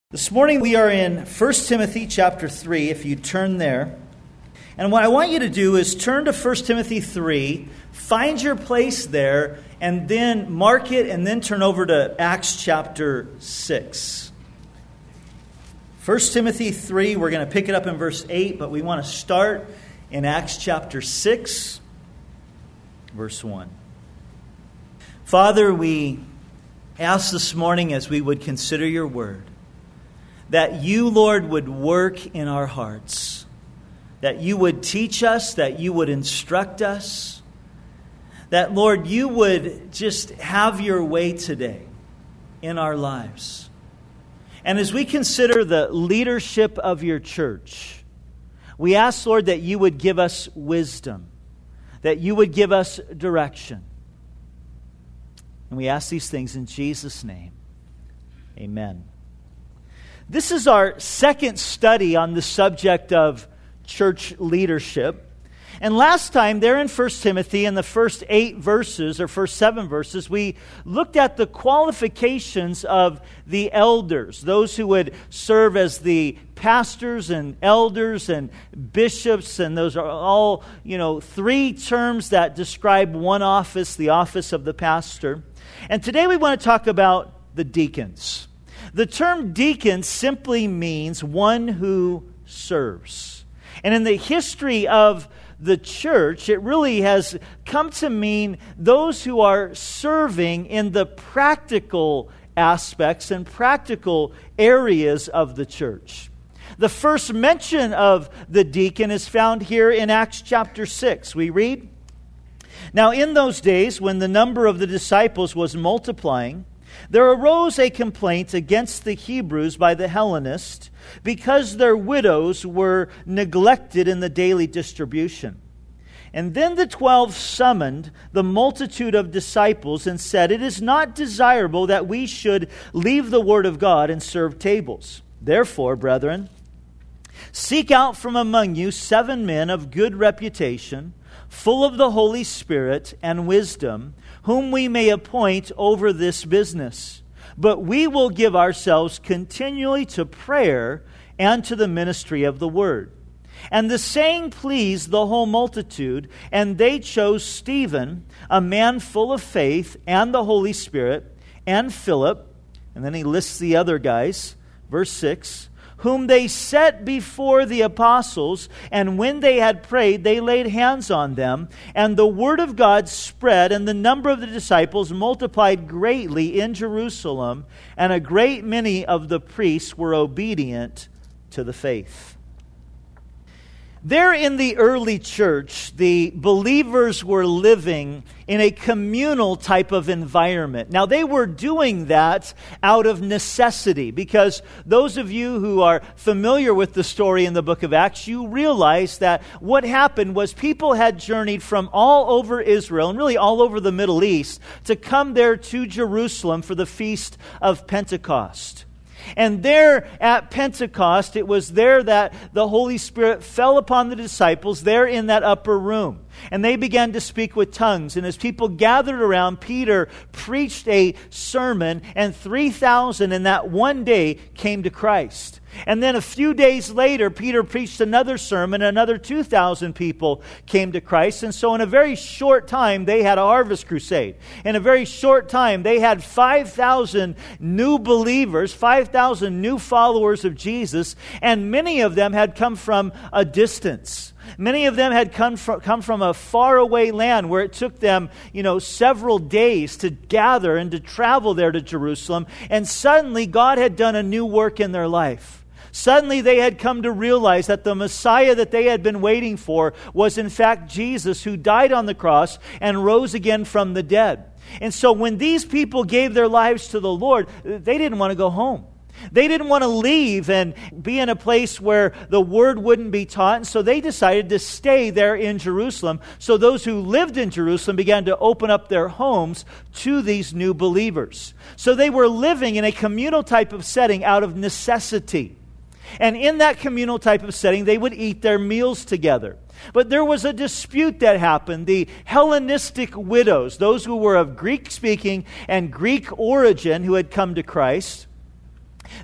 This morning we are in 1 Timothy chapter 3, if you turn there. And what I want you to do is turn to 1 Timothy 3, find your place there, and then mark it, and then turn over to Acts chapter 6. 1 Timothy 3, we're going to pick it up in verse 8, but we want to start in Acts chapter 6, verse 1. Father, we ask this morning as we would consider your word, that you, Lord, would work in our hearts, that you would teach us, that you would instruct us, that, Lord, you would just have your way today in our lives. And as we consider the leadership of your church, we ask, Lord, that you would give us wisdom, that you would give us direction. And we ask these things in Jesus' name. Amen. This is our second study on the subject of church leadership. And last time, there in 1 Timothy, in the first 8 verses, or first 7 verses, we looked at the qualifications of the elders, those who would serve as the pastors and elders and bishops, and those are all, 3 terms that describe one office, the office of the pastor. And today we want to talk about the deacons. The term deacon simply means one who serves. And in the history of the church, it really has come to mean those who are serving in the practical aspects and practical areas of the church. The first mention of the deacon is found here in Acts chapter 6. We read, "Now in those days, when the number of the disciples was multiplying, there arose a complaint against the Hebrews by the Hellenists because their widows were neglected in the daily distribution. And then the 12 summoned the multitude of disciples and said, 'It is not desirable that we should leave the word of God and serve tables. Therefore, brethren, seek out from among you 7 men of good reputation, full of the Holy Spirit and wisdom, whom we may appoint over this business. But we will give ourselves continually to prayer and to the ministry of the word.' And the saying pleased the whole multitude, and they chose Stephen, a man full of faith and the Holy Spirit, and Philip," and then he lists the other guys, verse 6, "whom they set before the apostles, and when they had prayed, they laid hands on them. And the word of God spread, and the number of the disciples multiplied greatly in Jerusalem, and a great many of the priests were obedient to the faith." There in the early church, the believers were living in a communal type of environment. Now, they were doing that out of necessity, because those of you who are familiar with the story in the book of Acts, you realize that what happened was people had journeyed from all over Israel, and really all over the Middle East, to come there to Jerusalem for the Feast of Pentecost. And there at Pentecost, it was there that the Holy Spirit fell upon the disciples there in that upper room. And they began to speak with tongues. And as people gathered around, Peter preached a sermon, and 3,000 in that one day came to Christ. And then a few days later, Peter preached another sermon, and another 2,000 people came to Christ. And so in a very short time, they had a harvest crusade. In a very short time, they had 5,000 new believers, 5,000 new followers of Jesus, and many of them had come from a distance. Many of them had come from a faraway land where it took them, several days to gather and to travel there to Jerusalem. And suddenly God had done a new work in their life. Suddenly they had come to realize that the Messiah that they had been waiting for was in fact Jesus, who died on the cross and rose again from the dead. And so when these people gave their lives to the Lord, they didn't want to go home. They didn't want to leave and be in a place where the word wouldn't be taught, and so they decided to stay there in Jerusalem. So those who lived in Jerusalem began to open up their homes to these new believers. So they were living in a communal type of setting out of necessity. And in that communal type of setting, they would eat their meals together. But there was a dispute that happened. The Hellenistic widows, those who were of Greek-speaking and Greek origin who had come to Christ,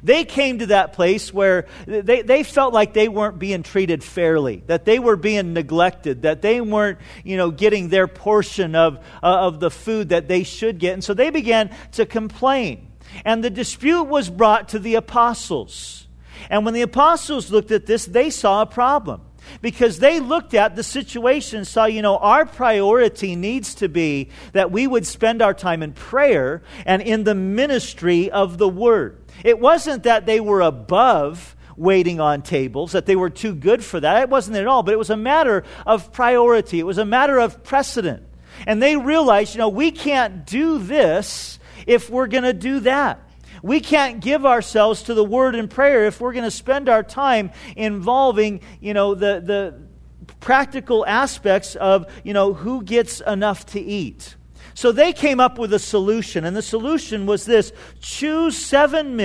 They came to that place where they felt like they weren't being treated fairly, that they were being neglected, that they weren't, getting their portion of the food that they should get. And so they began to complain. And the dispute was brought to the apostles. And when the apostles looked at this, they saw a problem. Because they looked at the situation and saw, our priority needs to be that we would spend our time in prayer and in the ministry of the Word. It wasn't that they were above waiting on tables, that they were too good for that. It wasn't at all, but it was a matter of priority. It was a matter of precedent. And they realized, we can't do this if we're going to do that. We can't give ourselves to the Word and prayer if we're going to spend our time involving, the practical aspects of, who gets enough to eat. So they came up with a solution, and the solution was this: choose 7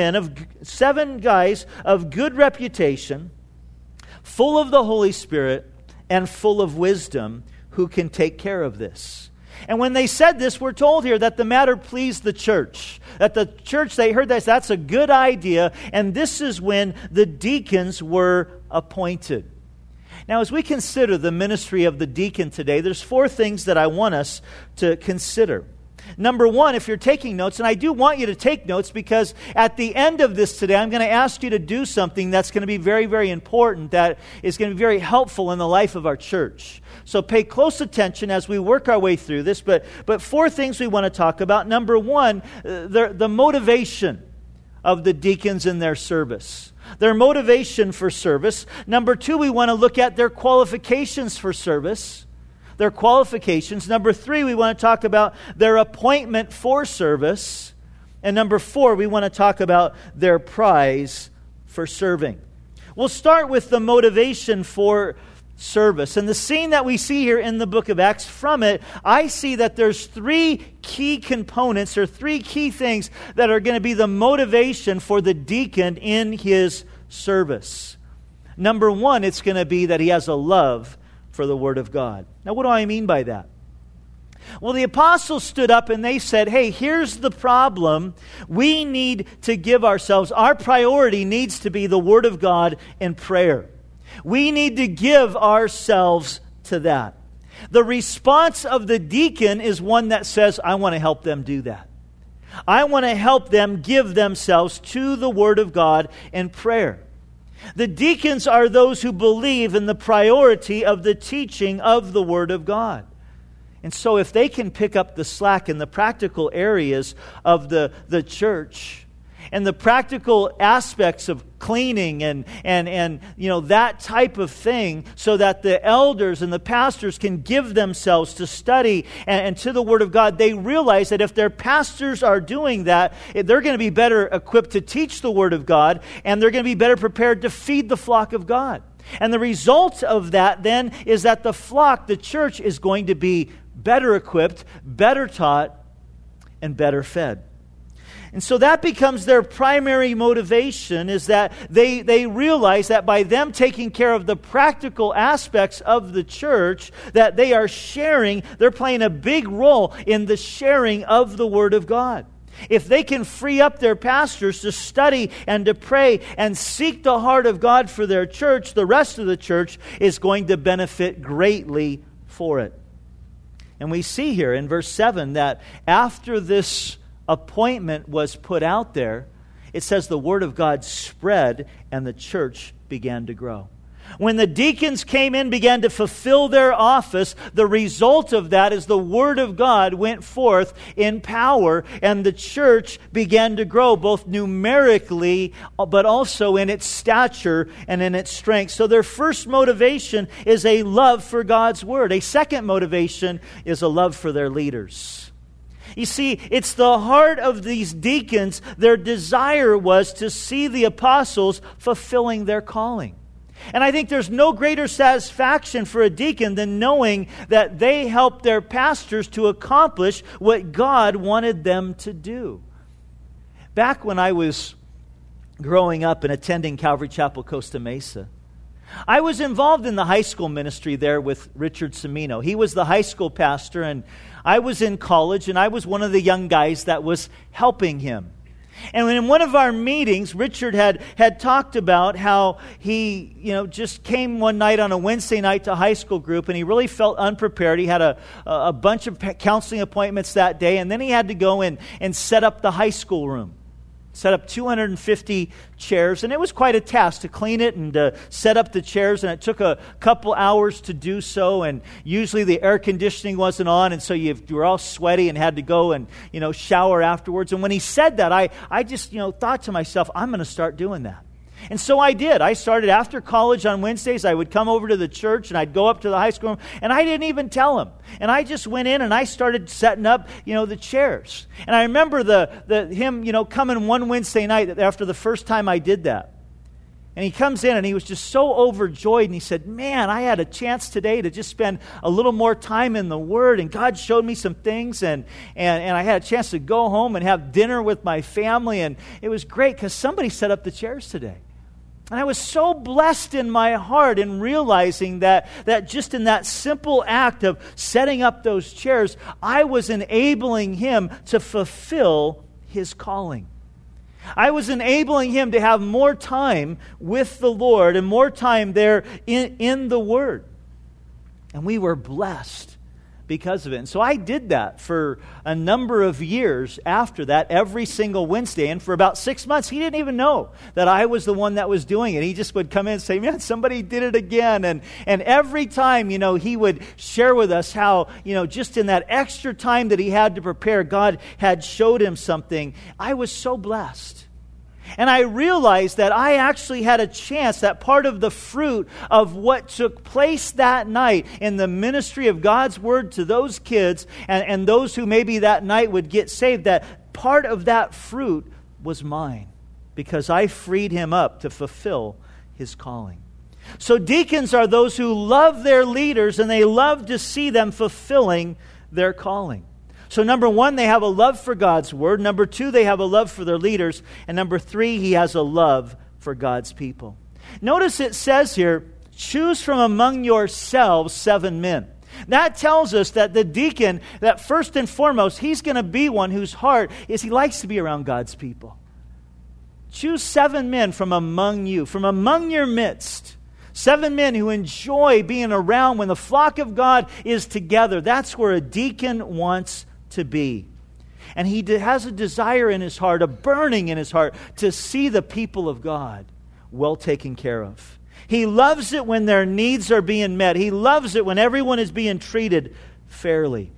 guys of good reputation, full of the Holy Spirit and full of wisdom, who can take care of this. And when they said this, we're told here that the matter pleased the church. That the church, they heard this, that's a good idea. And this is when the deacons were appointed. Now, as we consider the ministry of the deacon today, there's 4 things that I want us to consider. Number 1, if you're taking notes, and I do want you to take notes because at the end of this today, I'm going to ask you to do something that's going to be very, very important, that is going to be very helpful in the life of our church. So pay close attention as we work our way through this. But 4 things we want to talk about. Number 1, the motivation of the deacons in their service. Their motivation for service. Number 2, we want to look at their qualifications for service. Their qualifications. Number 3, we want to talk about their appointment for service. And number 4, we want to talk about their prize for serving. We'll start with the motivation for service. And the scene that we see here in the book of Acts, from it, I see that there's 3 key components or 3 key things that are going to be the motivation for the deacon in his service. Number 1, it's going to be that he has a love for the Word of God. Now, what do I mean by that? Well, the apostles stood up and they said, hey, here's the problem. We need to give ourselves, our priority needs to be the Word of God and prayer. We need to give ourselves to that. The response of the deacon is one that says, I want to help them do that. I want to help them give themselves to the Word of God and prayer. The deacons are those who believe in the priority of the teaching of the Word of God. And so if they can pick up the slack in the practical areas of the church and the practical aspects of cleaning and that type of thing, so that the elders and the pastors can give themselves to study and to the Word of God, they realize that if their pastors are doing that, they're going to be better equipped to teach the Word of God, and they're going to be better prepared to feed the flock of God. And the result of that then is that the flock, the church, is going to be better equipped, better taught, and better fed. And so that becomes their primary motivation, is that they realize that by them taking care of the practical aspects of the church, that they are sharing, they're playing a big role in the sharing of the Word of God. If they can free up their pastors to study and to pray and seek the heart of God for their church, the rest of the church is going to benefit greatly for it. And we see here in verse 7 that after this appointment was put out there, it says the Word of God spread and the church began to grow. When the deacons came in, began to fulfill their office, the result of that is the Word of God went forth in power, and the church began to grow both numerically but also in its stature and in its strength. So their first motivation is a love for God's Word. A second motivation is a love for their leaders. You see, it's the heart of these deacons. Their desire was to see the apostles fulfilling their calling. And I think there's no greater satisfaction for a deacon than knowing that they helped their pastors to accomplish what God wanted them to do. Back when I was growing up and attending Calvary Chapel, Costa Mesa, I was involved in the high school ministry there with Richard Cimino. He was the high school pastor, and I was in college, and I was one of the young guys that was helping him. And in one of our meetings, Richard had talked about how he, just came one night on a Wednesday night to high school group, and he really felt unprepared. He had a bunch of counseling appointments that day, and then he had to go and set up the high school room. Set up 250 chairs, and it was quite a task to clean it and to set up the chairs, and it took a couple hours to do so, and usually the air conditioning wasn't on, and so you were all sweaty and had to go and, shower afterwards. And when he said that, I just, thought to myself, I'm going to start doing that. And so I did. I started after college on Wednesdays. I would come over to the church and I'd go up to the high school room, and I didn't even tell him. And I just went in and I started setting up, the chairs. And I remember him, coming one Wednesday night after the first time I did that. And he comes in and he was just so overjoyed, and he said, man, I had a chance today to just spend a little more time in the Word, and God showed me some things, and I had a chance to go home and have dinner with my family, and it was great because somebody set up the chairs today. And I was so blessed in my heart in realizing that just in that simple act of setting up those chairs, I was enabling him to fulfill his calling. I was enabling him to have more time with the Lord and more time there in the Word. And we were blessed because of it. And so I did that for a number of years after that, every single Wednesday. And for about 6 months, he didn't even know that I was the one that was doing it. He just would come in and say, man, somebody did it again. And every time, he would share with us how, just in that extra time that he had to prepare, God had showed him something. I was so blessed. And I realized that I actually had a chance, that part of the fruit of what took place that night in the ministry of God's Word to those kids and those who maybe that night would get saved, that part of that fruit was mine because I freed him up to fulfill his calling. So deacons are those who love their leaders and they love to see them fulfilling their calling. So number one, they have a love for God's Word. Number two, they have a love for their leaders. And number three, he has a love for God's people. Notice it says here, choose from among yourselves 7 men. That tells us that the deacon, that first and foremost, he's going to be one whose heart is he likes to be around God's people. Choose 7 men from among you, from among your midst. 7 men who enjoy being around when the flock of God is together. That's where a deacon wants to be. And he has a desire in his heart, a burning in his heart, to see the people of God well taken care of. He loves it when their needs are being met. He loves it when everyone is being treated fairly.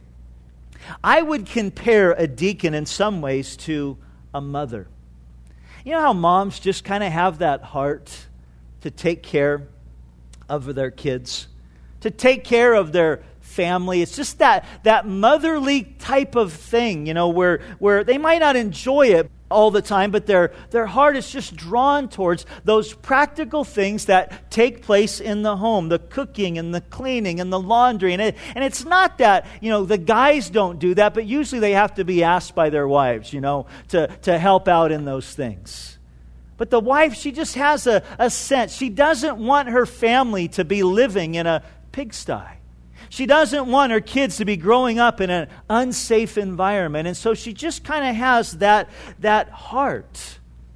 I would compare a deacon in some ways to a mother. You know how moms just kind of have that heart to take care of their kids, to take care of their family. It's just that motherly type of thing, where they might not enjoy it all the time, but their heart is just drawn towards those practical things that take place in the home, the cooking and the cleaning and the laundry. And it's not that, the guys don't do that, but usually they have to be asked by their wives, to help out in those things. But the wife, she just has a sense. She doesn't want her family to be living in a pigsty. She doesn't want her kids to be growing up in an unsafe environment. And so she just kind of has that heart.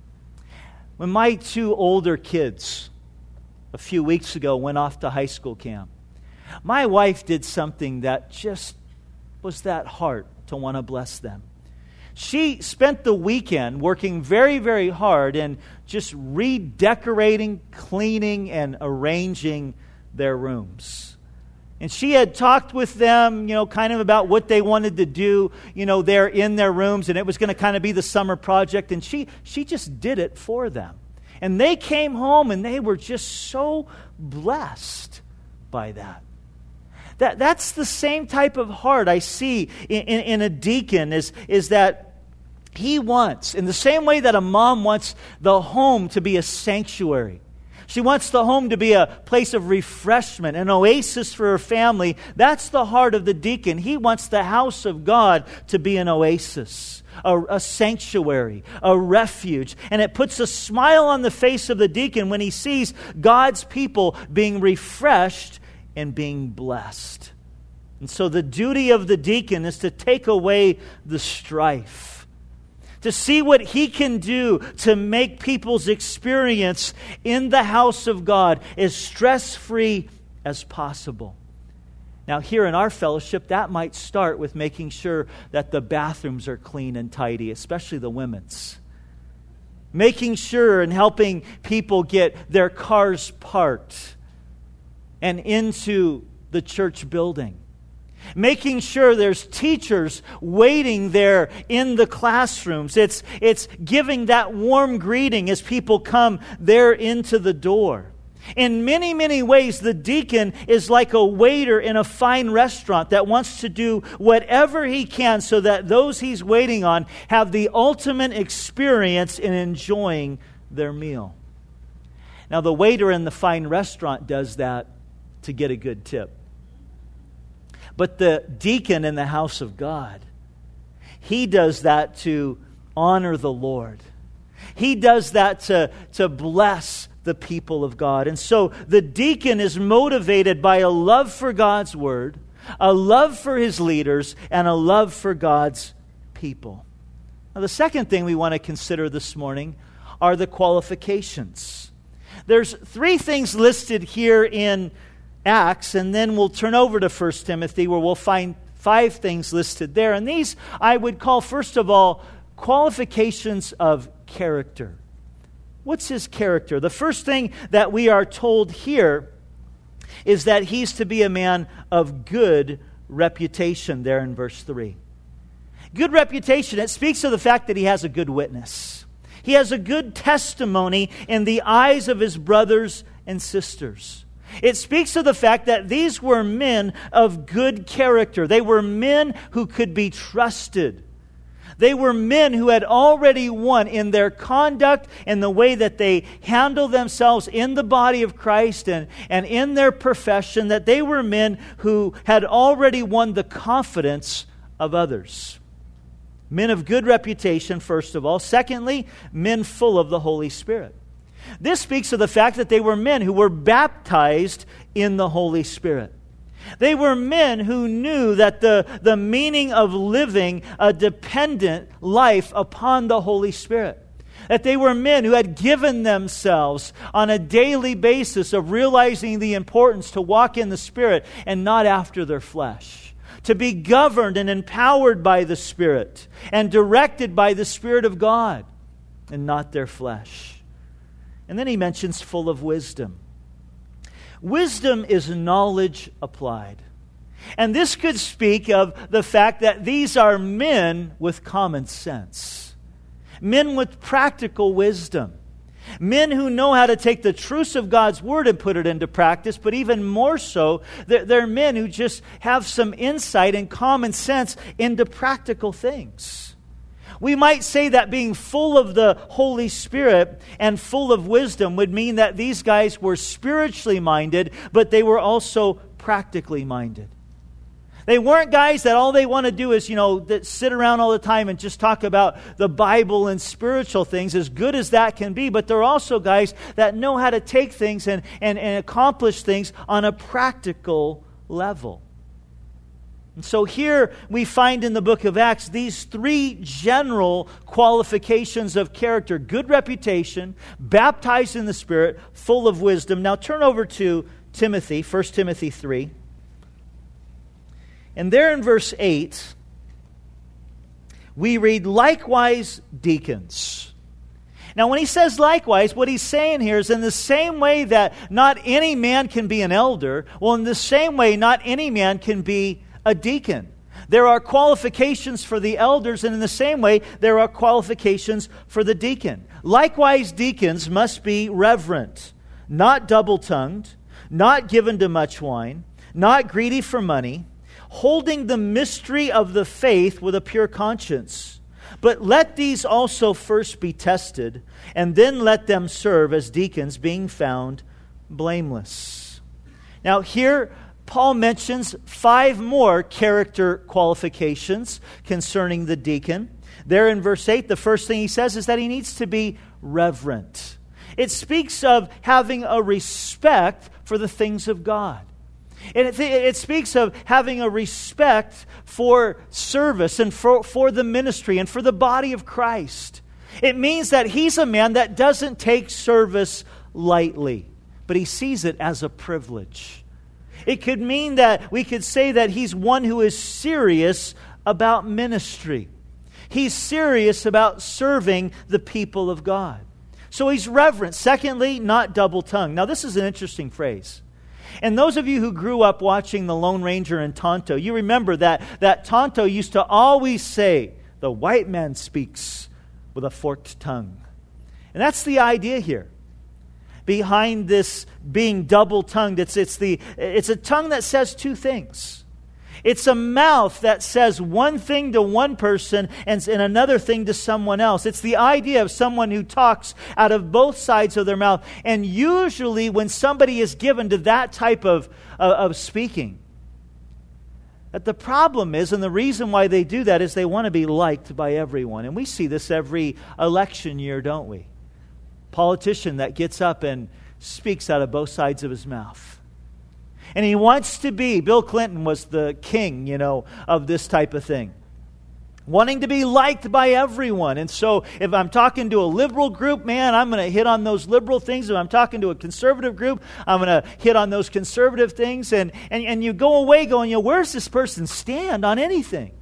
When my 2 older kids, a few weeks ago, went off to high school camp, my wife did something that just was that heart to want to bless them. She spent the weekend working very, very hard and just redecorating, cleaning, and arranging their rooms. And she had talked with them, kind of about what they wanted to do, there in their rooms. And it was going to kind of be the summer project. And she just did it for them. And they came home and they were just so blessed by that. That's the same type of heart I see in a deacon is that he wants, in the same way that a mom wants the home to be a sanctuary. She wants the home to be a place of refreshment, an oasis for her family. That's the heart of the deacon. He wants the house of God to be an oasis, a sanctuary, a refuge. And it puts a smile on the face of the deacon when he sees God's people being refreshed and being blessed. And so the duty of the deacon is to take away the strife, to see what he can do to make people's experience in the house of God as stress-free as possible. Now, here in our fellowship, that might start with making sure that the bathrooms are clean and tidy, especially the women's. Making sure and helping people get their cars parked and into the church building. Making sure there's teachers waiting there in the classrooms. It's giving that warm greeting as people come there into the door. In many, many ways, the deacon is like a waiter in a fine restaurant that wants to do whatever he can so that those he's waiting on have the ultimate experience in enjoying their meal. Now, the waiter in the fine restaurant does that to get a good tip. But the deacon in the house of God, he does that to honor the Lord. He does that to bless the people of God. And so the deacon is motivated by a love for God's word, a love for his leaders, and a love for God's people. Now, the second thing we want to consider this morning are the qualifications. There's 3 things listed here in Acts, and then we'll turn over to 1 Timothy where we'll find 5 things listed there. And these I would call, first of all, qualifications of character. What's his character? The first thing that we are told here is that he's to be a man of good reputation there in verse 3. Good reputation, it speaks of the fact that he has a good witness. He has a good testimony in the eyes of his brothers and sisters. It speaks of the fact that these were men of good character. They were men who could be trusted. They were men who had already won in their conduct and the way that they handled themselves in the body of Christ and in their profession, that they were men who had already won the confidence of others. Men of good reputation, first of all. Secondly, men full of the Holy Spirit. This speaks of the fact that they were men who were baptized in the Holy Spirit. They were men who knew that the meaning of living a dependent life upon the Holy Spirit. That they were men who had given themselves on a daily basis of realizing the importance to walk in the Spirit and not after their flesh. To be governed and empowered by the Spirit and directed by the Spirit of God and not their flesh. And then he mentions full of wisdom. Wisdom is knowledge applied. And this could speak of the fact that these are men with common sense. Men with practical wisdom. Men who know how to take the truths of God's Word and put it into practice, but even more so, they're men who just have some insight and common sense into practical things. We might say that being full of the Holy Spirit and full of wisdom would mean that these guys were spiritually minded, but they were also practically minded. They weren't guys that all they want to do is, that sit around all the time and just talk about the Bible and spiritual things, as good as that can be, but they're also guys that know how to take things and accomplish things on a practical level. And so here we find in the book of Acts these 3 general qualifications of character. Good reputation, baptized in the Spirit, full of wisdom. Now turn over to Timothy, 1 Timothy 3. And there in verse 8, we read, likewise deacons. Now when he says likewise, what he's saying here is in the same way that not any man can be an elder, well, in the same way not any man can be a deacon. There are qualifications for the elders, and in the same way, there are qualifications for the deacon. Likewise, deacons must be reverent, not double-tongued, not given to much wine, not greedy for money, holding the mystery of the faith with a pure conscience. But let these also first be tested, and then let them serve as deacons, being found blameless. Now here, Paul mentions 5 more character qualifications concerning the deacon. There in verse 8, the first thing he says is that he needs to be reverent. It speaks of having a respect for the things of God. And it speaks of having a respect for service and for the ministry and for the body of Christ. It means that he's a man that doesn't take service lightly, but he sees it as a privilege. It could mean that we could say that he's one who is serious about ministry. He's serious about serving the people of God. So he's reverent. Secondly, not double-tongued. Now this is an interesting phrase. And those of you who grew up watching The Lone Ranger and Tonto, you remember that Tonto used to always say, the white man speaks with a forked tongue. And that's the idea here. Behind this being double-tongued, it's a tongue that says two things. It's a mouth that says one thing to one person and another thing to someone else. It's the idea of someone who talks out of both sides of their mouth. And usually when somebody is given to that type of speaking, that the problem is, and the reason why they do that is they want to be liked by everyone. And we see this every election year, don't we? Politician that gets up and speaks out of both sides of his mouth. And he wants to be, Bill Clinton was the king, of this type of thing. Wanting to be liked by everyone. And so if I'm talking to a liberal group, man, I'm going to hit on those liberal things. If I'm talking to a conservative group, I'm going to hit on those conservative things. And you go away going, where's this person stand on anything?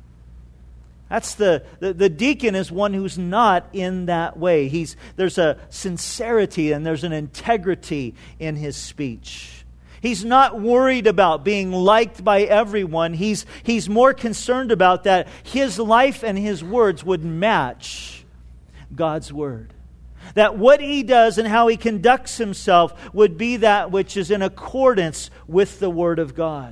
That's the deacon is one who's not in that way. There's a sincerity and there's an integrity in his speech. He's not worried about being liked by everyone. He's more concerned about that his life and his words would match God's word. That what he does and how he conducts himself would be that which is in accordance with the word of God.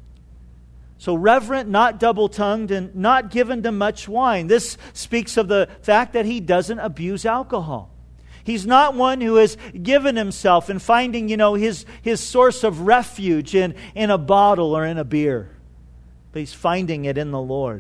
So reverent, not double-tongued, and not given to much wine. This speaks of the fact that he doesn't abuse alcohol. He's not one who has given himself in finding, his source of refuge in a bottle or in a beer. But he's finding it in the Lord.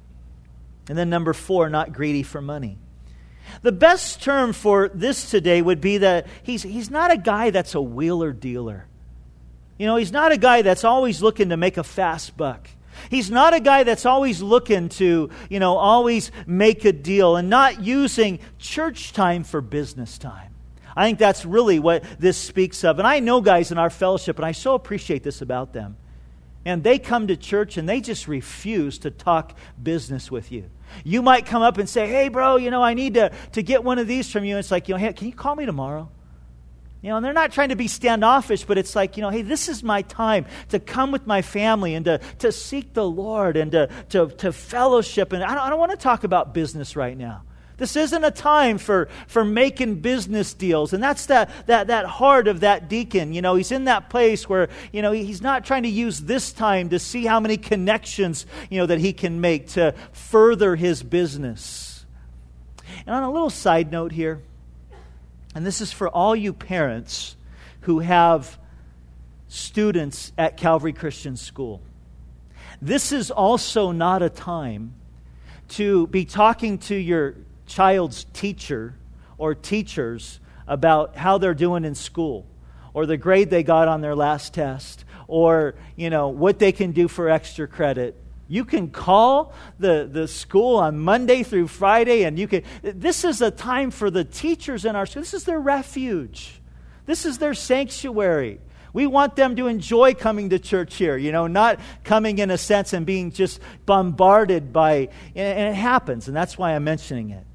And then number 4, not greedy for money. The best term for this today would be that he's not a guy that's a wheeler dealer. He's not a guy that's always looking to make a fast buck. He's not a guy that's always looking to, always make a deal and not using church time for business time. I think that's really what this speaks of. And I know guys in our fellowship, and I so appreciate this about them. And they come to church and they just refuse to talk business with you. You might come up and say, hey, bro, I need to get one of these from you. And it's like, hey, can you call me tomorrow? And they're not trying to be standoffish, but it's like, hey, this is my time to come with my family and to seek the Lord and to fellowship. And I don't want to talk about business right now. This isn't a time for making business deals. And that's that heart of that deacon. He's in that place where, he's not trying to use this time to see how many connections, that he can make to further his business. And on a little side note here, and this is for all you parents who have students at Calvary Christian School. This is also not a time to be talking to your child's teacher or teachers about how they're doing in school, or the grade they got on their last test, or what they can do for extra credit. You can call the school on Monday through Friday, and this is a time for the teachers in our school. This is their refuge. This is their sanctuary. We want them to enjoy coming to church here, not coming in a sense and being just bombarded by, and it happens, and that's why I'm mentioning it.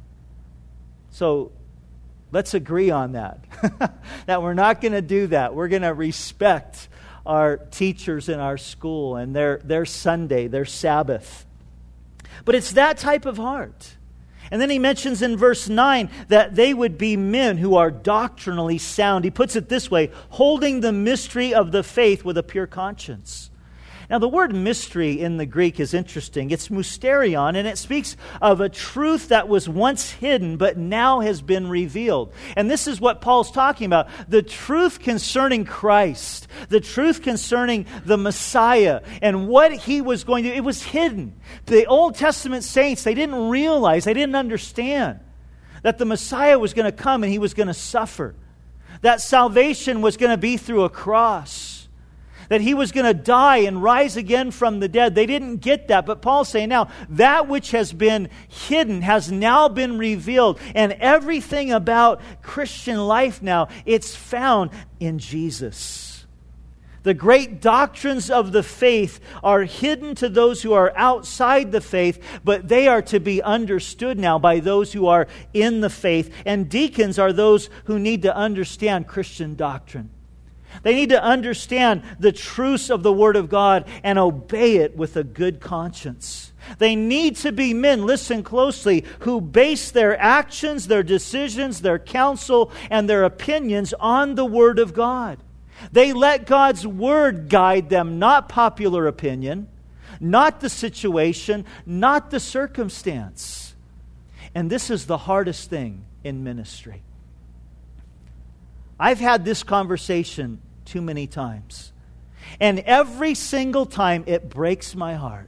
So let's agree on that, that we're not going to do that. We're going to respect our teachers in our school and their Sunday, their Sabbath. But it's that type of heart. And then he mentions in verse 9 that they would be men who are doctrinally sound. He puts it this way, holding the mystery of the faith with a pure conscience. Now, the word mystery in the Greek is interesting. It's mysterion, and it speaks of a truth that was once hidden but now has been revealed. And this is what Paul's talking about. The truth concerning Christ, the truth concerning the Messiah, and what he was going to do, it was hidden. The Old Testament saints, they didn't realize, they didn't understand that the Messiah was going to come and he was going to suffer. That salvation was going to be through a cross. that he was going to die and rise again from the dead. They didn't get that. But Paul's saying now, that which has been hidden has now been revealed. And everything about Christian life now, it's found in Jesus. The great doctrines of the faith are hidden to those who are outside the faith, but they are to be understood now by those who are in the faith. And deacons are those who need to understand Christian doctrine. They need to understand the truths of the Word of God and obey it with a good conscience. They need to be men, listen closely, who base their actions, their decisions, their counsel, and their opinions on the Word of God. They let God's Word guide them, not popular opinion, not the situation, not the circumstance. And this is the hardest thing in ministry. I've had this conversation too many times. And every single time it breaks my heart.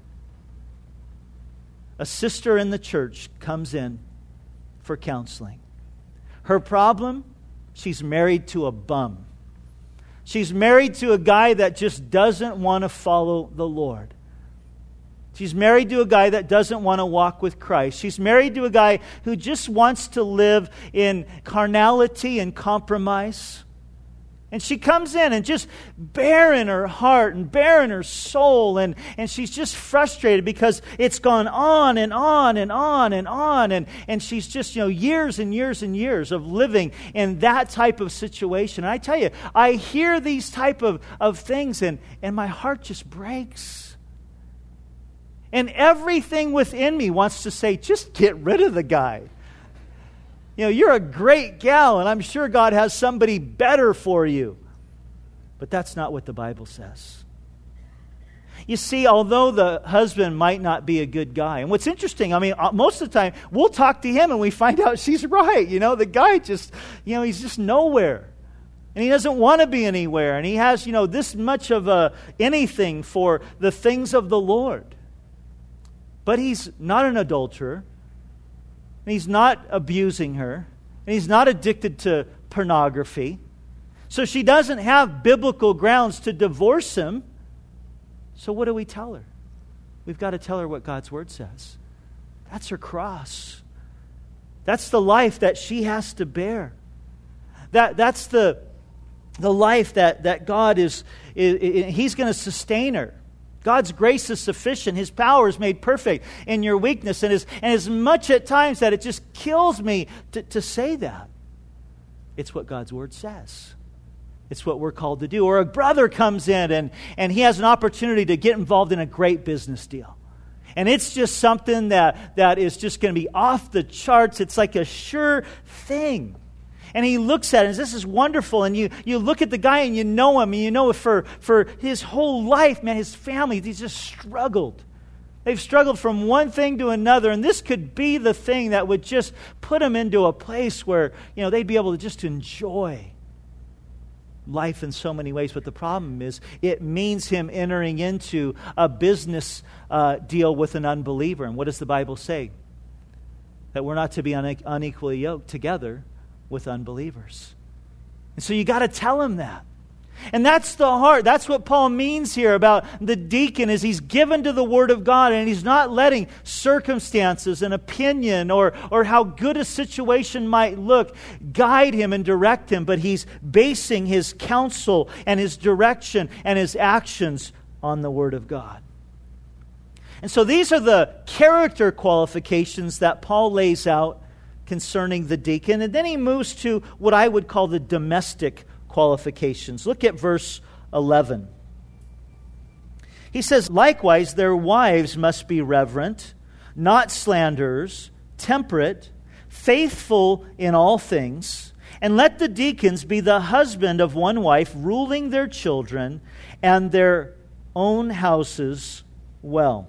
A sister in the church comes in for counseling. Her problem, she's married to a bum. She's married to a guy that just doesn't want to follow the Lord. She's married to a guy that doesn't want to walk with Christ. She's married to a guy who just wants to live in carnality and compromise. And she comes in and just bare in her heart and bare in her soul. And she's just frustrated because it's gone on and on and on and on. And she's just, years and years and years of living in that type of situation. And I tell you, I hear these type of things and my heart just breaks. And everything within me wants to say, just get rid of the guy. You're a great gal, and I'm sure God has somebody better for you. But that's not what the Bible says. You see, although the husband might not be a good guy, and what's interesting, most of the time, we'll talk to him and we find out she's right. The guy just, he's just nowhere. And he doesn't want to be anywhere. And he has, this much of anything for the things of the Lord. But he's not an adulterer. And he's not abusing her. And he's not addicted to pornography. So she doesn't have biblical grounds to divorce him. So what do we tell her? We've got to tell her what God's Word says. That's her cross. That's the life that she has to bear. That's the life that God is He's going to sustain her. God's grace is sufficient. His power is made perfect in your weakness. And as much at times that it just kills me to say that. It's what God's Word says. It's what we're called to do. Or a brother comes in and he has an opportunity to get involved in a great business deal. And it's just something that is just going to be off the charts. It's like a sure thing. And he looks at it and says, this is wonderful. And you look at the guy and you know him. And you know for his whole life, man, his family, he's just struggled. They've struggled from one thing to another. And this could be the thing that would just put them into a place where, they'd be able to just enjoy life in so many ways. But the problem is it means him entering into a business deal with an unbeliever. And what does the Bible say? That we're not to be unequally yoked together with unbelievers. And so you got to tell him that. And that's the heart. That's what Paul means here about the deacon, is he's given to the Word of God and he's not letting circumstances and opinion or how good a situation might look guide him and direct him, but he's basing his counsel and his direction and his actions on the Word of God. And so these are the character qualifications that Paul lays out concerning the deacon. And then he moves to what I would call the domestic qualifications. Look at verse 11. He says, likewise, their wives must be reverent, not slanderers, temperate, faithful in all things, and let the deacons be the husband of one wife, ruling their children and their own houses well.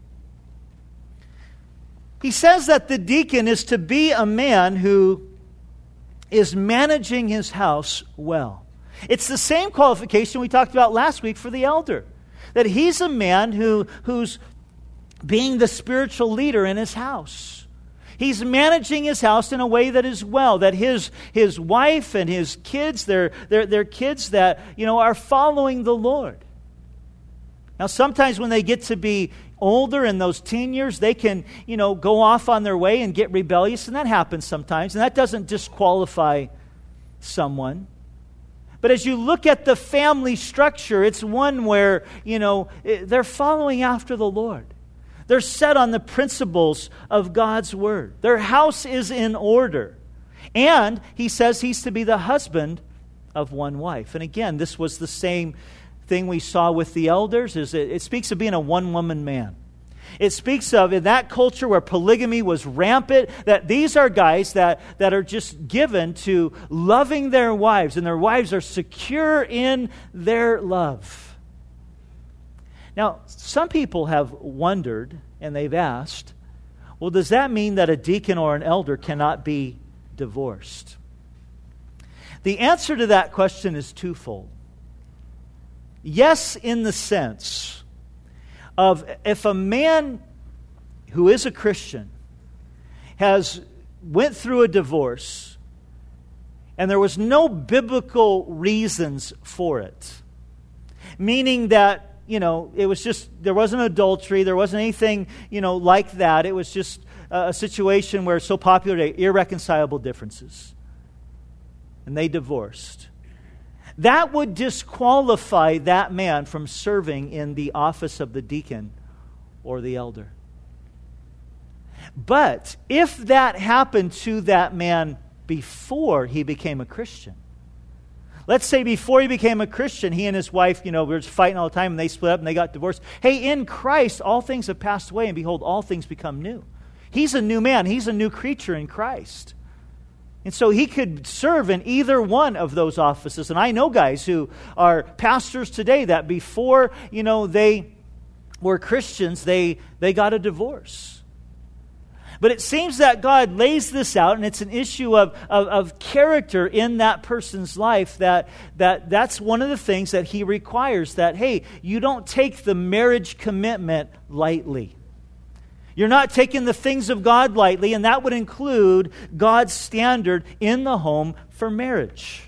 He says that the deacon is to be a man who is managing his house well. It's the same qualification we talked about last week for the elder. That he's a man who's being the spiritual leader in his house. He's managing his house in a way that is well. That his wife and his kids, they're kids that are following the Lord. Now, sometimes when they get to be older in those teen years, they can, go off on their way and get rebellious, and that happens sometimes, and that doesn't disqualify someone. But as you look at the family structure, it's one where, they're following after the Lord. They're set on the principles of God's Word. Their house is in order. And he says he's to be the husband of one wife. And again, this was the same thing we saw with the elders. It speaks of being a one-woman man. It speaks of, in that culture where polygamy was rampant, that these are guys that are just given to loving their wives, and their wives are secure in their love. Now, some people have wondered, and they've asked, well, does that mean that a deacon or an elder cannot be divorced? The answer to that question is twofold. Yes, in the sense of if a man who is a Christian has went through a divorce and there was no biblical reasons for it, meaning that, it was just, there wasn't adultery, there wasn't anything, like that. It was just a situation where it's so popular today, irreconcilable differences. And they divorced. That would disqualify that man from serving in the office of the deacon or the elder. But if that happened to that man before he became a Christian, let's say before he became a Christian, he and his wife, were fighting all the time and they split up and they got divorced. Hey, in Christ, all things have passed away and behold, all things become new. He's a new man. He's a new creature in Christ. And so he could serve in either one of those offices. And I know guys who are pastors today that before, they were Christians, they got a divorce. But it seems that God lays this out, and it's an issue of character in that person's life that's one of the things that he requires, that, hey, you don't take the marriage commitment lightly. You're not taking the things of God lightly, and that would include God's standard in the home for marriage.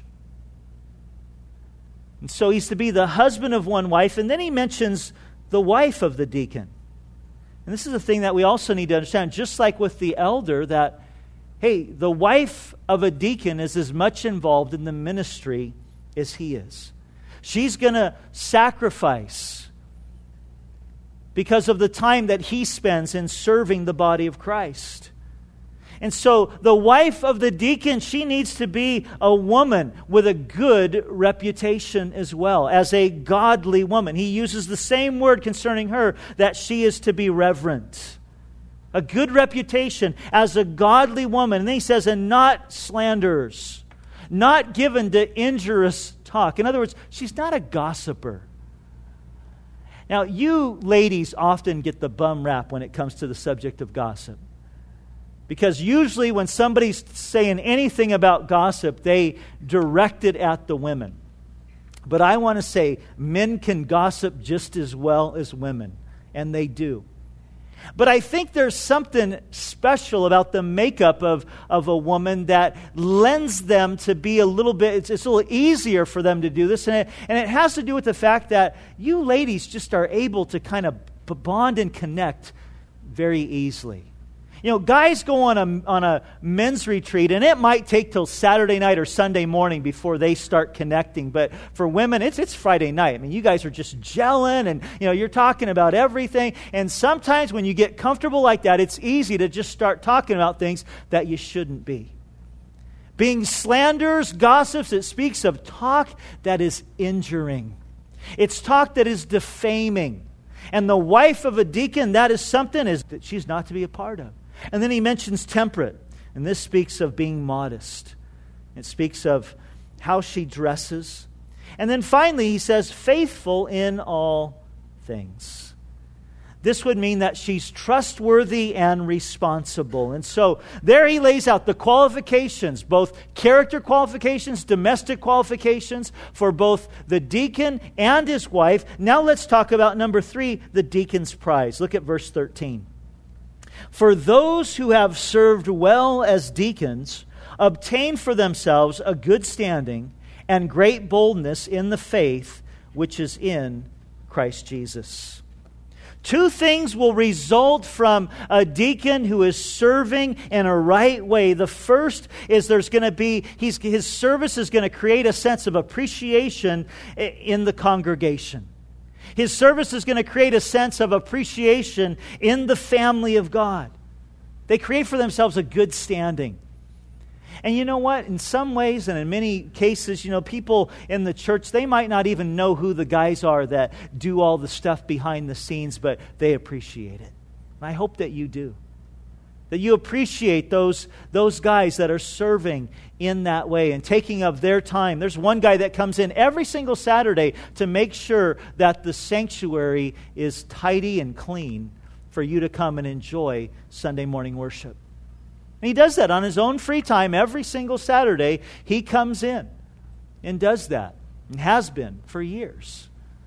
And so he's to be the husband of one wife, and then he mentions the wife of the deacon. And this is a thing that we also need to understand, just like with the elder, that, hey, the wife of a deacon is as much involved in the ministry as he is. She's going to sacrifice because of the time that he spends in serving the body of Christ. And so the wife of the deacon, she needs to be a woman with a good reputation as well, as a godly woman. He uses the same word concerning her, that she is to be reverent. A good reputation as a godly woman. And then he says, and not slanderers, not given to injurious talk. In other words, she's not a gossiper. Now, you ladies often get the bum rap when it comes to the subject of gossip. Because usually when somebody's saying anything about gossip, they direct it at the women. But I want to say, men can gossip just as well as women, and they do. But I think there's something special about the makeup of a woman that lends them to be a little bit, it's a little easier for them to do this. And it has to do with the fact that you ladies just are able to kind of bond and connect very easily. Guys go on a men's retreat, and it might take till Saturday night or Sunday morning before they start connecting. But for women, it's Friday night. I mean, you guys are just gelling, and you're talking about everything. And sometimes when you get comfortable like that, it's easy to just start talking about things that you shouldn't be. Being slanderers, gossips, it speaks of talk that is injuring. It's talk that is defaming. And the wife of a deacon, that is something that she's not to be a part of. And then he mentions temperate. And this speaks of being modest. It speaks of how she dresses. And then finally he says, faithful in all things. This would mean that she's trustworthy and responsible. And so there he lays out the qualifications, both character qualifications, domestic qualifications for both the deacon and his wife. Now let's talk about number 3, the deacon's prize. Look at verse 13. For those who have served well as deacons obtain for themselves a good standing and great boldness in the faith which is in Christ Jesus. Two things will result from a deacon who is serving in a right way. The first is there's going to be, his service is going to create a sense of appreciation in the congregation. His service is going to create a sense of appreciation in the family of God. They create for themselves a good standing. And you know what? In some ways and in many cases, people in the church, they might not even know who the guys are that do all the stuff behind the scenes, but they appreciate it. And I hope that you do. That you appreciate those guys that are serving in that way and taking of their time. There's one guy that comes in every single Saturday to make sure that the sanctuary is tidy and clean for you to come and enjoy Sunday morning worship. And he does that on his own free time every single Saturday. He comes in and does that and has been for years.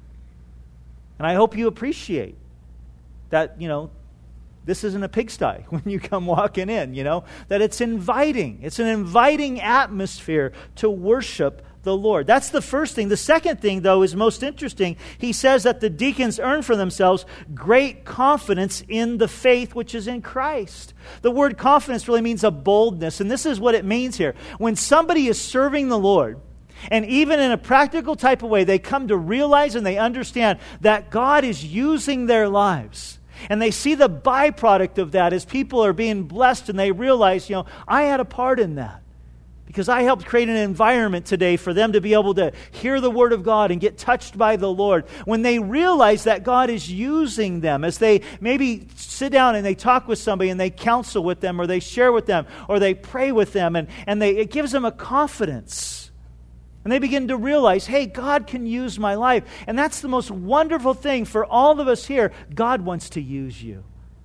And I hope you appreciate that, this isn't a pigsty when you come walking in, that it's inviting. It's an inviting atmosphere to worship the Lord. That's the first thing. The second thing, though, is most interesting. He says that the deacons earn for themselves great confidence in the faith which is in Christ. The word confidence really means a boldness, and this is what it means here. When somebody is serving the Lord, and even in a practical type of way, they come to realize and they understand that God is using their lives. And they see the byproduct of that as people are being blessed, and they realize, I had a part in that. Because I helped create an environment today for them to be able to hear the Word of God and get touched by the Lord. When they realize that God is using them, as they maybe sit down and they talk with somebody and they counsel with them, or they share with them, or they pray with them, and it gives them a confidence. And they begin to realize, hey, God can use my life. And that's the most wonderful thing for all of us here. God wants to use you.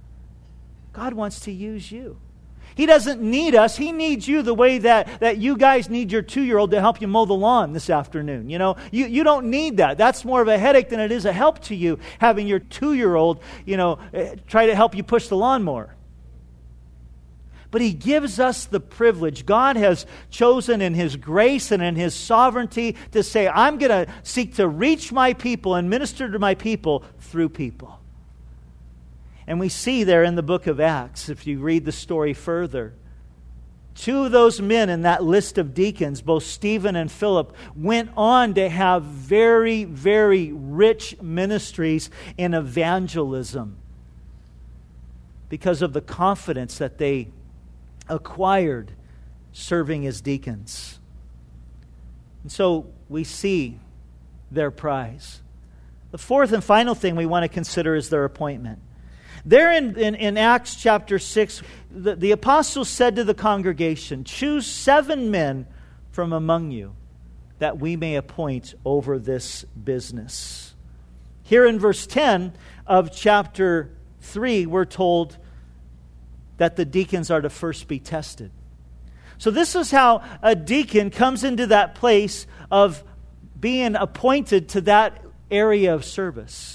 God wants to use you. He doesn't need us. He needs you the way that you guys need your 2-year-old to help you mow the lawn this afternoon. You don't need that. That's more of a headache than it is a help to you, having your 2-year-old, try to help you push the lawnmower. But He gives us the privilege. God has chosen in His grace and in His sovereignty to say, I'm going to seek to reach my people and minister to my people through people. And we see there in the book of Acts, if you read the story further, 2 of those men in that list of deacons, both Stephen and Philip, went on to have very, very rich ministries in evangelism because of the confidence that they acquired serving as deacons. And so we see their prize. The fourth and final thing we want to consider is their appointment. There in Acts chapter 6, the apostles said to the congregation, choose 7 men from among you that we may appoint over this business. Here in verse 10 of chapter 3, we're told that the deacons are to first be tested. So this is how a deacon comes into that place of being appointed to that area of service.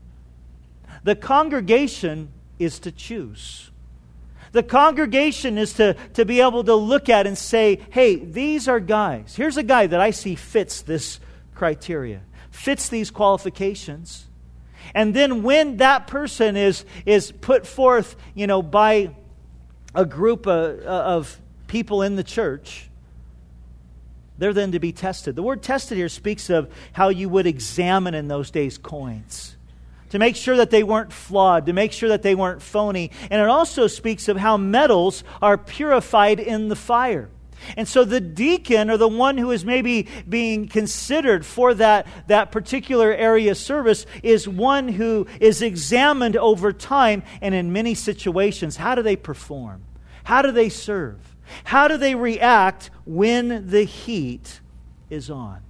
The congregation is to choose. The congregation is to be able to look at and say, hey, these are guys. Here's a guy that I see fits this criteria, fits these qualifications. And then when that person is put forth, by a group of people in the church, they're then to be tested. The word tested here speaks of how you would examine in those days coins, to make sure that they weren't flawed, to make sure that they weren't phony. And it also speaks of how metals are purified in the fire. And so the deacon, or the one who is maybe being considered for that particular area of service, is one who is examined over time and in many situations. How do they perform? How do they serve? How do they react when the heat is on?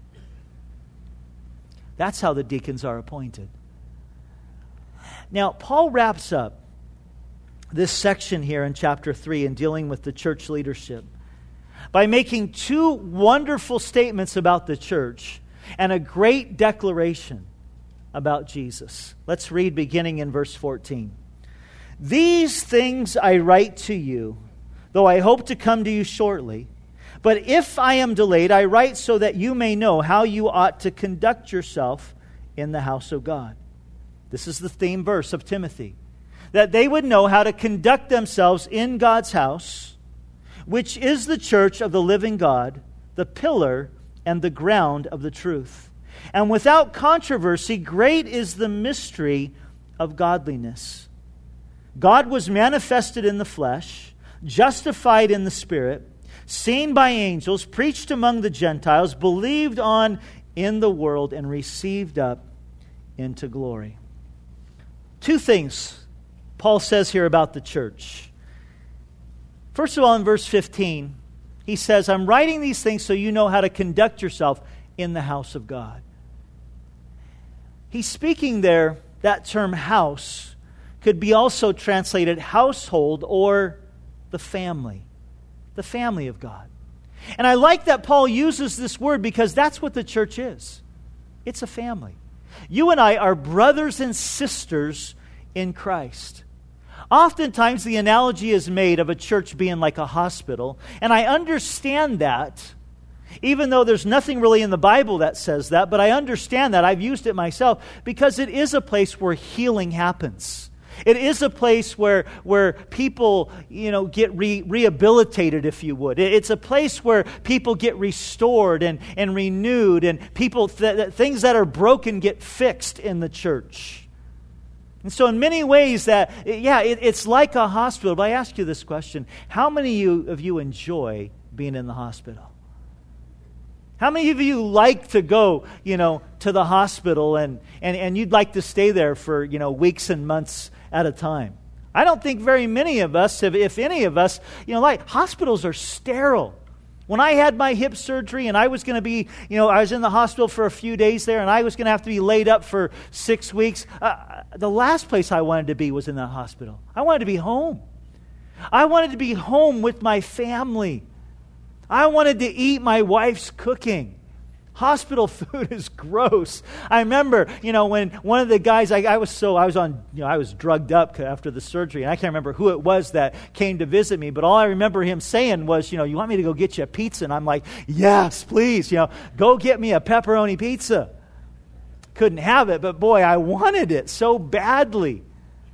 That's how the deacons are appointed. Now, Paul wraps up this section here in chapter 3 in dealing with the church leadership by making 2 wonderful statements about the church and a great declaration about Jesus. Let's read beginning in verse 14. These things I write to you, though I hope to come to you shortly. But if I am delayed, I write so that you may know how you ought to conduct yourself in the house of God, This is the theme verse of Timothy. That they would know how to conduct themselves in God's house, which is the church of the living God, the pillar and the ground of the truth. And without controversy, great is the mystery of godliness. God was manifested in the flesh, justified in the Spirit, seen by angels, preached among the Gentiles, believed on in the world, and received up into glory. Two things Paul says here about the church. First of all, in verse 15, he says, I'm writing these things so you know how to conduct yourself in the house of God. He's speaking there, that term house could be also translated household or the family of God. And I like that Paul uses this word because that's what the church is. It's a family. You and I are brothers and sisters in Christ. Oftentimes the analogy is made of a church being like a hospital, and I understand that, even though there's nothing really in the Bible that says that, but I understand that. I've used it myself because it is a place where healing happens. It is a place where people, get rehabilitated, if you would. It's a place where people get restored and renewed, and people things that are broken get fixed in the church. And so in many ways it's like a hospital. But I ask you this question. How many of you enjoy being in the hospital? How many of you like to go, to the hospital and you'd like to stay there for, weeks and months at a time? I don't think very many of us, if any of us, hospitals are sterile. When I had my hip surgery and I was going to be, I was in the hospital for a few days there and I was going to have to be laid up for 6 weeks. The last place I wanted to be was in that hospital. I wanted to be home. I wanted to be home with my family. I wanted to eat my wife's cooking. Hospital food is gross. I remember, when one of the guys, I was drugged up after the surgery, and I can't remember who it was that came to visit me, but all I remember him saying was, you want me to go get you a pizza? And I'm like, yes, please, go get me a pepperoni pizza. Couldn't have it, but boy, I wanted it so badly.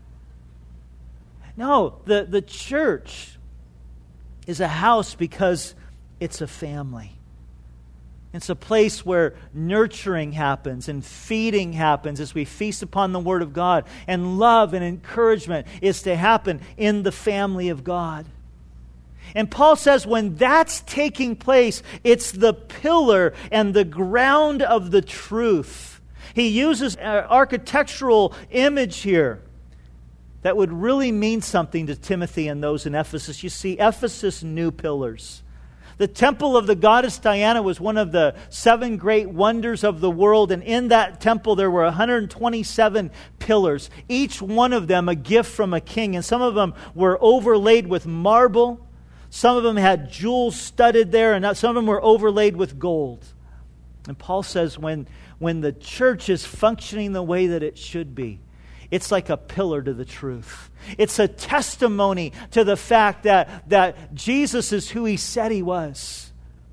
No, the church is a house because it's a family. It's a place where nurturing happens and feeding happens as we feast upon the Word of God. And love and encouragement is to happen in the family of God. And Paul says when that's taking place, it's the pillar and the ground of the truth. He uses an architectural image here that would really mean something to Timothy and those in Ephesus. You see, Ephesus knew pillars. The temple of the goddess Diana was one of the 7 great wonders of the world, and in that temple there were 127 pillars, each one of them a gift from a king, and some of them were overlaid with marble, some of them had jewels studded there, and some of them were overlaid with gold. And Paul says when the church is functioning the way that it should be, it's like a pillar to the truth. It's a testimony to the fact that Jesus is who He said He was.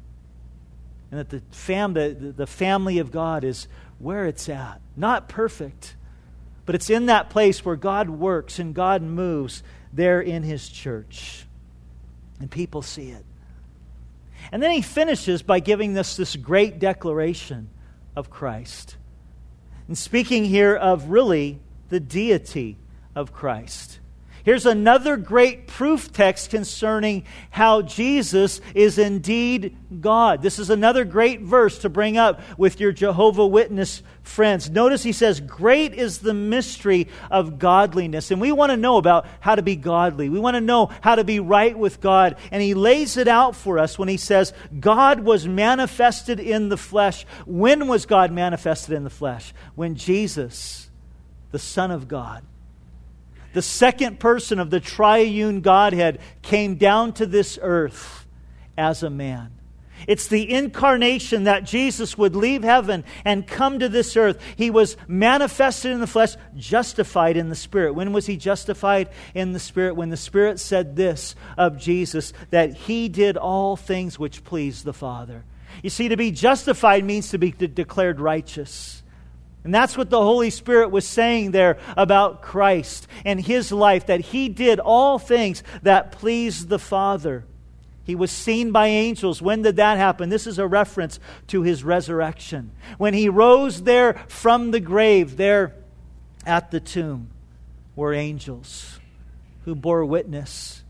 And that the family of God is where it's at. Not perfect, but it's in that place where God works and God moves there in His church. And people see it. And then he finishes by giving us this great declaration of Christ. And speaking here of really the deity of Christ. Here's another great proof text concerning how Jesus is indeed God. This is another great verse to bring up with your Jehovah's Witness friends. Notice he says, great is the mystery of godliness. And we want to know about how to be godly. We want to know how to be right with God. And he lays it out for us when he says, God was manifested in the flesh. When was God manifested in the flesh? When Jesus, the Son of God, the second person of the triune Godhead, came down to this earth as a man. It's the incarnation that Jesus would leave heaven and come to this earth. He was manifested in the flesh, justified in the Spirit. When was he justified in the Spirit? When the Spirit said this of Jesus, that he did all things which pleased the Father. You see, to be justified means to be declared righteous. And that's what the Holy Spirit was saying there about Christ and His life, that He did all things that pleased the Father. He was seen by angels. When did that happen? This is a reference to His resurrection. When He rose there from the grave, there at the tomb were angels who bore witness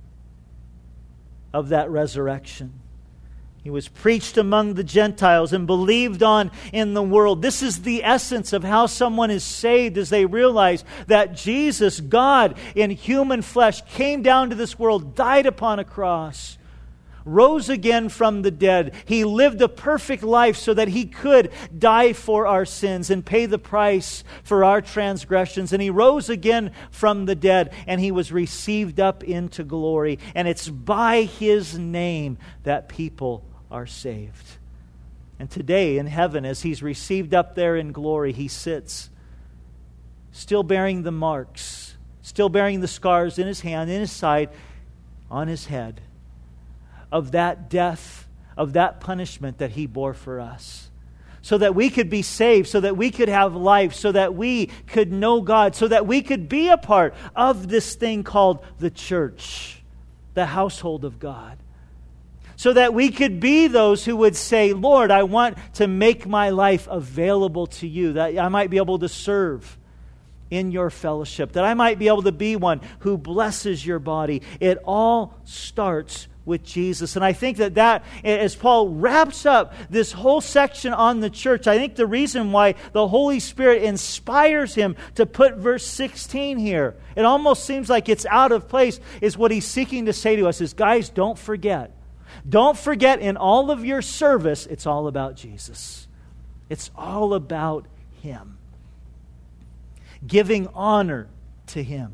of that resurrection. He was preached among the Gentiles and believed on in the world. This is the essence of how someone is saved, as they realize that Jesus, God in human flesh, came down to this world, died upon a cross, rose again from the dead. He lived a perfect life so that He could die for our sins and pay the price for our transgressions. And He rose again from the dead, and He was received up into glory. And it's by His name that people are saved. And today in heaven, as He's received up there in glory, He sits, still bearing the marks, still bearing the scars in His hand, in His side, on His head, of that death, of that punishment that He bore for us, so that we could be saved, so that we could have life, so that we could know God, so that we could be a part of this thing called the church, the household of God. So that we could be those who would say, Lord, I want to make my life available to You, that I might be able to serve in Your fellowship, that I might be able to be one who blesses Your body. It all starts with Jesus. And I think that as Paul wraps up this whole section on the church, I think the reason why the Holy Spirit inspires him to put verse 16 here, it almost seems like it's out of place, is what he's seeking to say to us is, guys, don't forget. Don't forget, in all of your service, it's all about Jesus. It's all about Him. Giving honor to Him.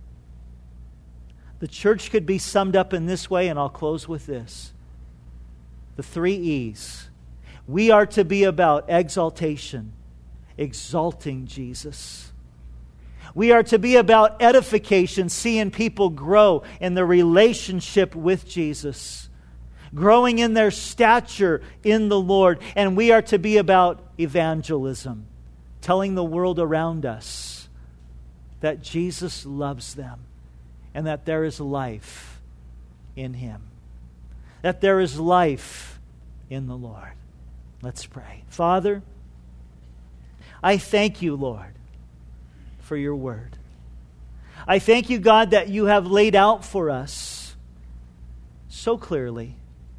The church could be summed up in this way, and I'll close with this. The 3 E's. We are to be about exaltation, exalting Jesus. We are to be about edification, seeing people grow in their relationship with Jesus, growing in their stature in the Lord. And we are to be about evangelism, telling the world around us that Jesus loves them and that there is life in Him, that there is life in the Lord. Let's pray. Father, I thank You, Lord, for Your word. I thank You, God, that You have laid out for us so clearly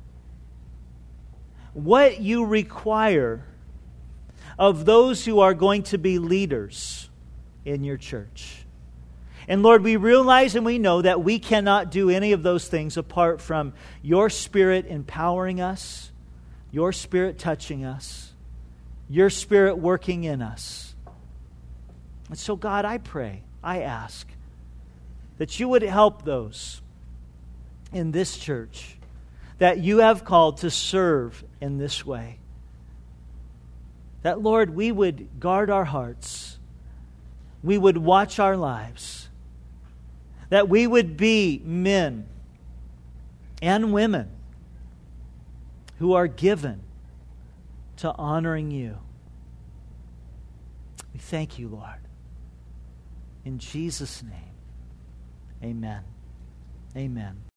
what You require of those who are going to be leaders in Your church. And Lord, we realize and we know that we cannot do any of those things apart from Your Spirit empowering us, Your Spirit touching us, Your Spirit working in us. And so, God, I pray, I ask that You would help those in this church that You have called to serve in this way. That, Lord, we would guard our hearts. We would watch our lives. That we would be men and women who are given to honoring You. We thank You, Lord. In Jesus' name, amen. Amen.